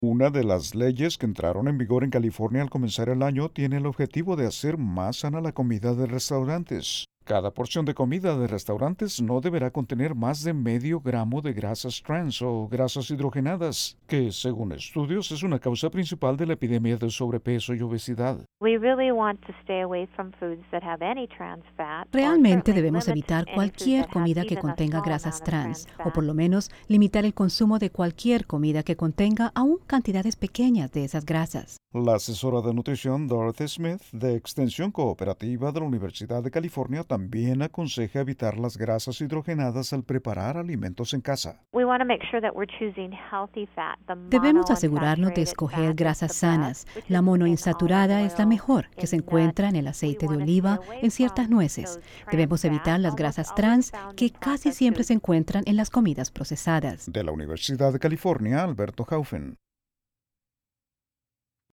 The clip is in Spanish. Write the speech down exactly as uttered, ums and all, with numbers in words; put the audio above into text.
Una de las leyes que entraron en vigor en California al comenzar el año tiene el objetivo de hacer más sana la comida de restaurantes. Cada porción de comida de restaurantes no deberá contener más de medio gramo de grasas trans o grasas hidrogenadas, que según estudios es una causa principal de la epidemia de sobrepeso y obesidad. We really want to stay away from foods that have any trans fat, or Realmente certainly debemos limit evitar any foods cualquier that have comida que even a contenga small grasas amount of trans, trans o fat. por lo menos limitar el consumo de cualquier comida que contenga aún cantidades pequeñas de esas grasas. La asesora de nutrición Dorothy Smith, de Extensión Cooperativa de la Universidad de California, también aconseja evitar las grasas hidrogenadas al preparar alimentos en casa. We want to make sure that we're choosing healthy fat. The Debemos asegurarnos de monounsaturated escoger fat is grasas the sanas. best, which La is in monoinsaturada olive es la oil, mejor, que se in encuentra en nuts. el We aceite de want to oliva, stay away en ciertas from nueces. those trans Debemos evitar fats, las almost grasas always trans found que in casi processed siempre foods. se encuentran en las comidas procesadas. De la Universidad de California, Alberto Haufen.